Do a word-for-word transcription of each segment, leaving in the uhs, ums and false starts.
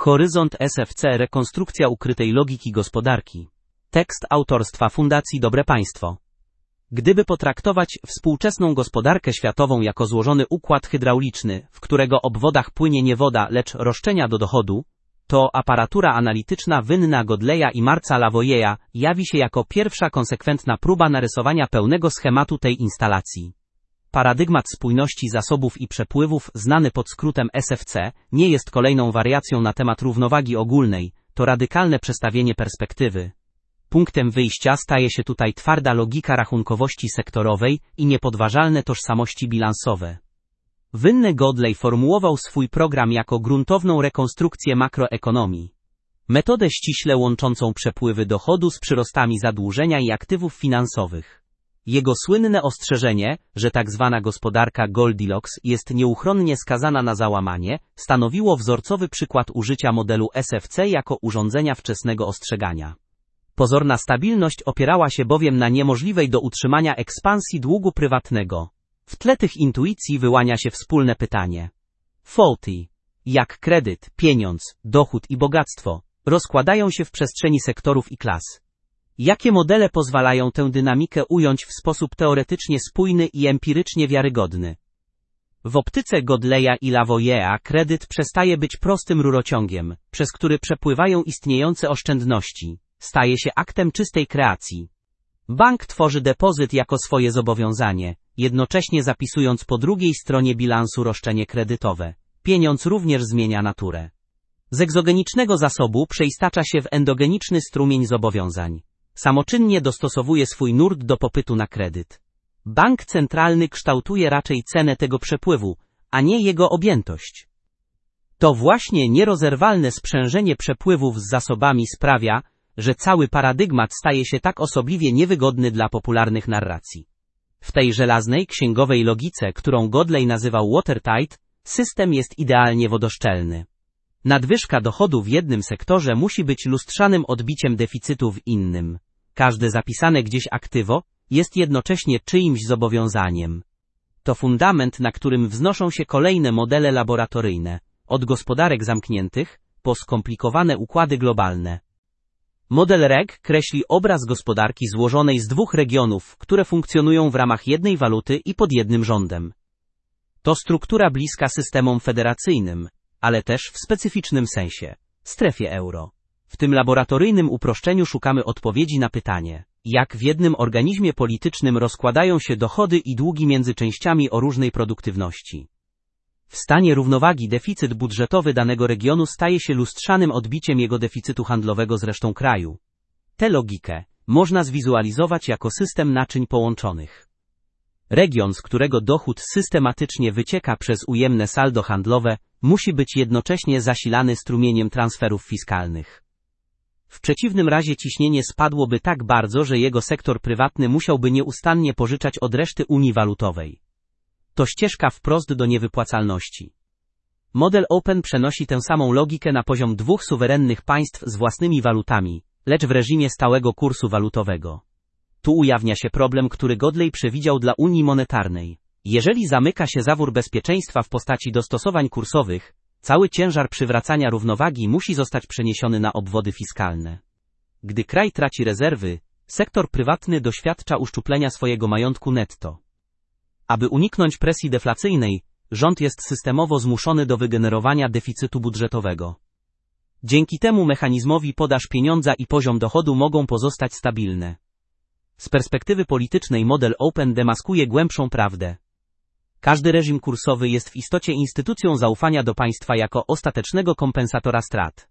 Horyzont S F C Rekonstrukcja ukrytej logiki gospodarki. Tekst autorstwa Fundacji Dobre Państwo. Gdyby potraktować współczesną gospodarkę światową jako złożony układ hydrauliczny, w którego obwodach płynie nie woda, lecz roszczenia do dochodu, to aparatura analityczna Wynna Godleya i Marca Lavoie'a jawi się jako pierwsza konsekwentna próba narysowania pełnego schematu tej instalacji. Paradygmat spójności zasobów i przepływów, znany pod skrótem S F C, nie jest kolejną wariacją na temat równowagi ogólnej, to radykalne przestawienie perspektywy. Punktem wyjścia staje się tutaj twarda logika rachunkowości sektorowej i niepodważalne tożsamości bilansowe. Wynne Godley formułował swój program jako gruntowną rekonstrukcję makroekonomii. Metodę ściśle łączącą przepływy dochodu z przyrostami zadłużenia i aktywów finansowych. Jego słynne ostrzeżenie, że tak zwana gospodarka Goldilocks jest nieuchronnie skazana na załamanie, stanowiło wzorcowy przykład użycia modelu S F C jako urządzenia wczesnego ostrzegania. Pozorna stabilność opierała się bowiem na niemożliwej do utrzymania ekspansji długu prywatnego. W tle tych intuicji wyłania się wspólne pytanie. Faulty. Jak kredyt, pieniądz, dochód i bogactwo rozkładają się w przestrzeni sektorów i klas? Jakie modele pozwalają tę dynamikę ująć w sposób teoretycznie spójny i empirycznie wiarygodny? W optyce Godleya i Lavoie'a kredyt przestaje być prostym rurociągiem, przez który przepływają istniejące oszczędności. Staje się aktem czystej kreacji. Bank tworzy depozyt jako swoje zobowiązanie, jednocześnie zapisując po drugiej stronie bilansu roszczenie kredytowe. Pieniądz również zmienia naturę. Z egzogenicznego zasobu przeistacza się w endogeniczny strumień zobowiązań. Samoczynnie dostosowuje swój nurt do popytu na kredyt. Bank centralny kształtuje raczej cenę tego przepływu, a nie jego objętość. To właśnie nierozerwalne sprzężenie przepływów z zasobami sprawia, że cały paradygmat staje się tak osobliwie niewygodny dla popularnych narracji. W tej żelaznej księgowej logice, którą Godley nazywał watertight, system jest idealnie wodoszczelny. Nadwyżka dochodu w jednym sektorze musi być lustrzanym odbiciem deficytu w innym. Każde zapisane gdzieś aktywo jest jednocześnie czyimś zobowiązaniem. To fundament, na którym wznoszą się kolejne modele laboratoryjne, od gospodarek zamkniętych po skomplikowane układy globalne. Model R E G kreśli obraz gospodarki złożonej z dwóch regionów, które funkcjonują w ramach jednej waluty i pod jednym rządem. To struktura bliska systemom federacyjnym, ale też w specyficznym sensie strefie euro. W tym laboratoryjnym uproszczeniu szukamy odpowiedzi na pytanie, jak w jednym organizmie politycznym rozkładają się dochody i długi między częściami o różnej produktywności. W stanie równowagi deficyt budżetowy danego regionu staje się lustrzanym odbiciem jego deficytu handlowego z resztą kraju. Tę logikę można zwizualizować jako system naczyń połączonych. Region, z którego dochód systematycznie wycieka przez ujemne saldo handlowe, musi być jednocześnie zasilany strumieniem transferów fiskalnych. W przeciwnym razie ciśnienie spadłoby tak bardzo, że jego sektor prywatny musiałby nieustannie pożyczać od reszty Unii Walutowej. To ścieżka wprost do niewypłacalności. Model Open przenosi tę samą logikę na poziom dwóch suwerennych państw z własnymi walutami, lecz w reżimie stałego kursu walutowego. Tu ujawnia się problem, który Godley przewidział dla Unii Monetarnej. Jeżeli zamyka się zawór bezpieczeństwa w postaci dostosowań kursowych, cały ciężar przywracania równowagi musi zostać przeniesiony na obwody fiskalne. Gdy kraj traci rezerwy, sektor prywatny doświadcza uszczuplenia swojego majątku netto. Aby uniknąć presji deflacyjnej, rząd jest systemowo zmuszony do wygenerowania deficytu budżetowego. Dzięki temu mechanizmowi podaż pieniądza i poziom dochodu mogą pozostać stabilne. Z perspektywy politycznej model Open demaskuje głębszą prawdę. Każdy reżim kursowy jest w istocie instytucją zaufania do państwa jako ostatecznego kompensatora strat.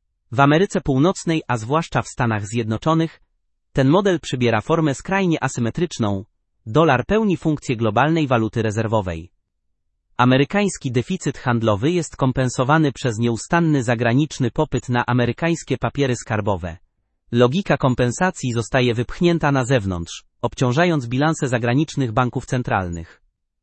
W Ameryce Północnej, a zwłaszcza w Stanach Zjednoczonych, ten model przybiera formę skrajnie asymetryczną. Dolar pełni funkcję globalnej waluty rezerwowej. Amerykański deficyt handlowy jest kompensowany przez nieustanny zagraniczny popyt na amerykańskie papiery skarbowe. Logika kompensacji zostaje wypchnięta na zewnątrz, obciążając bilanse zagranicznych banków centralnych.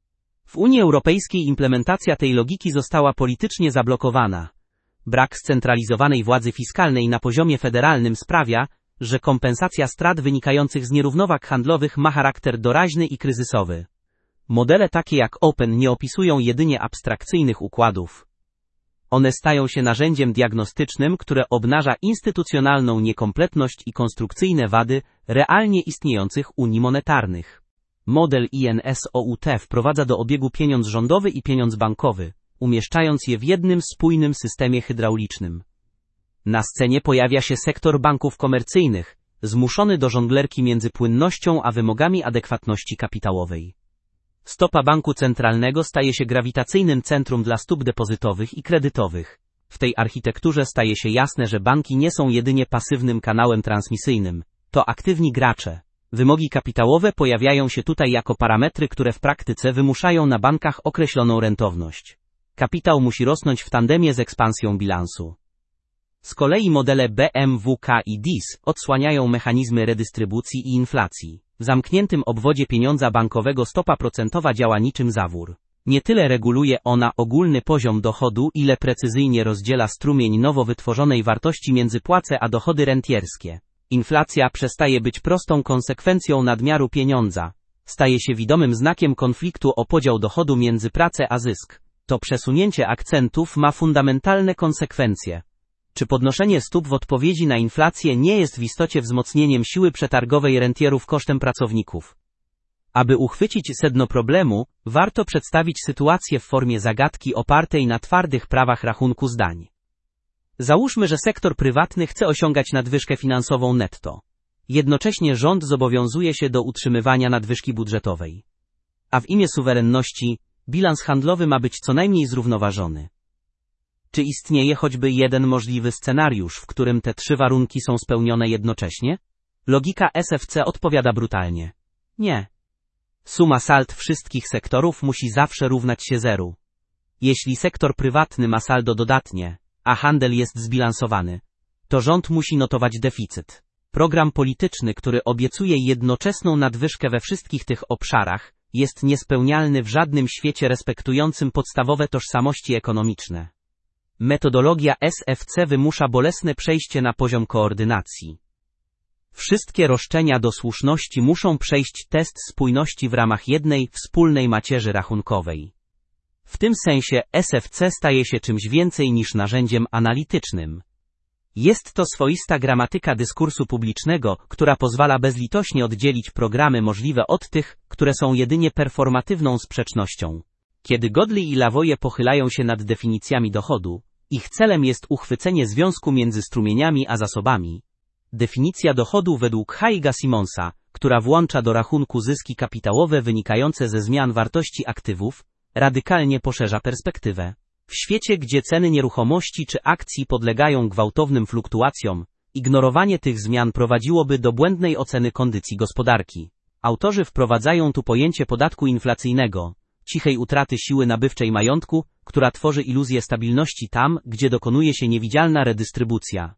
W Unii Europejskiej implementacja tej logiki została politycznie zablokowana. Brak scentralizowanej władzy fiskalnej na poziomie federalnym sprawia, że kompensacja strat wynikających z nierównowag handlowych ma charakter doraźny i kryzysowy. Modele takie jak Open nie opisują jedynie abstrakcyjnych układów. One stają się narzędziem diagnostycznym, które obnaża instytucjonalną niekompletność i konstrukcyjne wady realnie istniejących unii monetarnych. Model I N S O U T wprowadza do obiegu pieniądz rządowy i pieniądz bankowy, umieszczając je w jednym spójnym systemie hydraulicznym. Na scenie pojawia się sektor banków komercyjnych, zmuszony do żonglerki między płynnością a wymogami adekwatności kapitałowej. Stopa banku centralnego staje się grawitacyjnym centrum dla stóp depozytowych i kredytowych. W tej architekturze staje się jasne, że banki nie są jedynie pasywnym kanałem transmisyjnym, to aktywni gracze. Wymogi kapitałowe pojawiają się tutaj jako parametry, które w praktyce wymuszają na bankach określoną rentowność. Kapitał musi rosnąć w tandemie z ekspansją bilansu. Z kolei modele B M W K i D I S odsłaniają mechanizmy redystrybucji i inflacji. W zamkniętym obwodzie pieniądza bankowego stopa procentowa działa niczym zawór. Nie tyle reguluje ona ogólny poziom dochodu, ile precyzyjnie rozdziela strumień nowo wytworzonej wartości między płace a dochody rentierskie. Inflacja przestaje być prostą konsekwencją nadmiaru pieniądza. Staje się widomym znakiem konfliktu o podział dochodu między pracę a zysk. To przesunięcie akcentów ma fundamentalne konsekwencje. Czy podnoszenie stóp w odpowiedzi na inflację nie jest w istocie wzmocnieniem siły przetargowej rentierów kosztem pracowników? Aby uchwycić sedno problemu, warto przedstawić sytuację w formie zagadki opartej na twardych prawach rachunku zdań. Załóżmy, że sektor prywatny chce osiągać nadwyżkę finansową netto. Jednocześnie rząd zobowiązuje się do utrzymywania nadwyżki budżetowej. A w imię suwerenności, bilans handlowy ma być co najmniej zrównoważony. Czy istnieje choćby jeden możliwy scenariusz, w którym te trzy warunki są spełnione jednocześnie? Logika S F C odpowiada brutalnie. Nie. Suma sald wszystkich sektorów musi zawsze równać się zeru. Jeśli sektor prywatny ma saldo dodatnie, a handel jest zbilansowany, to rząd musi notować deficyt. Program polityczny, który obiecuje jednoczesną nadwyżkę we wszystkich tych obszarach, jest niespełnialny w żadnym świecie respektującym podstawowe tożsamości ekonomiczne. Metodologia S F C wymusza bolesne przejście na poziom koordynacji. Wszystkie roszczenia do słuszności muszą przejść test spójności w ramach jednej, wspólnej macierzy rachunkowej. W tym sensie S F C staje się czymś więcej niż narzędziem analitycznym. Jest to swoista gramatyka dyskursu publicznego, która pozwala bezlitośnie oddzielić programy możliwe od tych, które są jedynie performatywną sprzecznością. Kiedy Godley i Lavoie pochylają się nad definicjami dochodu, ich celem jest uchwycenie związku między strumieniami a zasobami. Definicja dochodu według Haiga-Simonsa, która włącza do rachunku zyski kapitałowe wynikające ze zmian wartości aktywów, radykalnie poszerza perspektywę. W świecie, gdzie ceny nieruchomości czy akcji podlegają gwałtownym fluktuacjom, ignorowanie tych zmian prowadziłoby do błędnej oceny kondycji gospodarki. Autorzy wprowadzają tu pojęcie podatku inflacyjnego, cichej utraty siły nabywczej majątku, która tworzy iluzję stabilności tam, gdzie dokonuje się niewidzialna redystrybucja.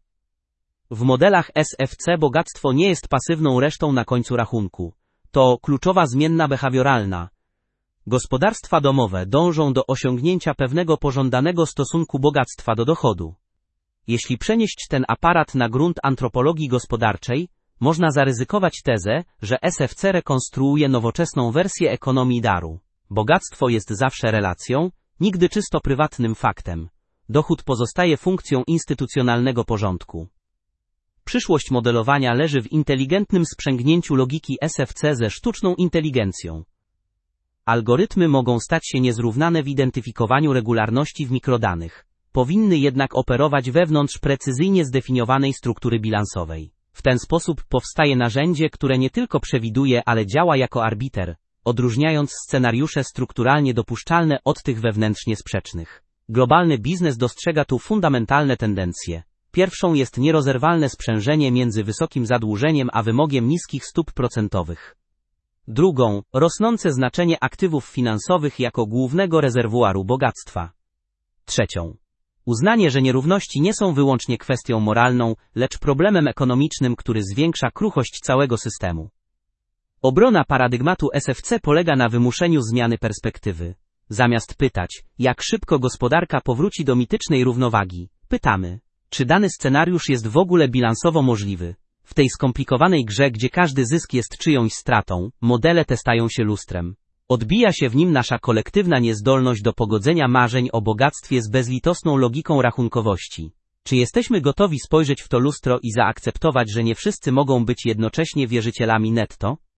W modelach S F C bogactwo nie jest pasywną resztą na końcu rachunku. To kluczowa zmienna behawioralna. Gospodarstwa domowe dążą do osiągnięcia pewnego pożądanego stosunku bogactwa do dochodu. Jeśli przenieść ten aparat na grunt antropologii gospodarczej, można zaryzykować tezę, że S F C rekonstruuje nowoczesną wersję ekonomii daru. Bogactwo jest zawsze relacją, nigdy czysto prywatnym faktem. Dochód pozostaje funkcją instytucjonalnego porządku. Przyszłość modelowania leży w inteligentnym sprzęgnięciu logiki S F C ze sztuczną inteligencją. Algorytmy mogą stać się niezrównane w identyfikowaniu regularności w mikrodanych. Powinny jednak operować wewnątrz precyzyjnie zdefiniowanej struktury bilansowej. W ten sposób powstaje narzędzie, które nie tylko przewiduje, ale działa jako arbiter, odróżniając scenariusze strukturalnie dopuszczalne od tych wewnętrznie sprzecznych. Globalny biznes dostrzega tu fundamentalne tendencje. Pierwszą jest nierozerwalne sprzężenie między wysokim zadłużeniem a wymogiem niskich stóp procentowych. Drugą, rosnące znaczenie aktywów finansowych jako głównego rezerwuaru bogactwa. Trzecią, uznanie, że nierówności nie są wyłącznie kwestią moralną, lecz problemem ekonomicznym, który zwiększa kruchość całego systemu. Obrona paradygmatu S F C polega na wymuszeniu zmiany perspektywy. Zamiast pytać, jak szybko gospodarka powróci do mitycznej równowagi, pytamy, czy dany scenariusz jest w ogóle bilansowo możliwy. W tej skomplikowanej grze, gdzie każdy zysk jest czyjąś stratą, modele te stają się lustrem. Odbija się w nim nasza kolektywna niezdolność do pogodzenia marzeń o bogactwie z bezlitosną logiką rachunkowości. Czy jesteśmy gotowi spojrzeć w to lustro i zaakceptować, że nie wszyscy mogą być jednocześnie wierzycielami netto?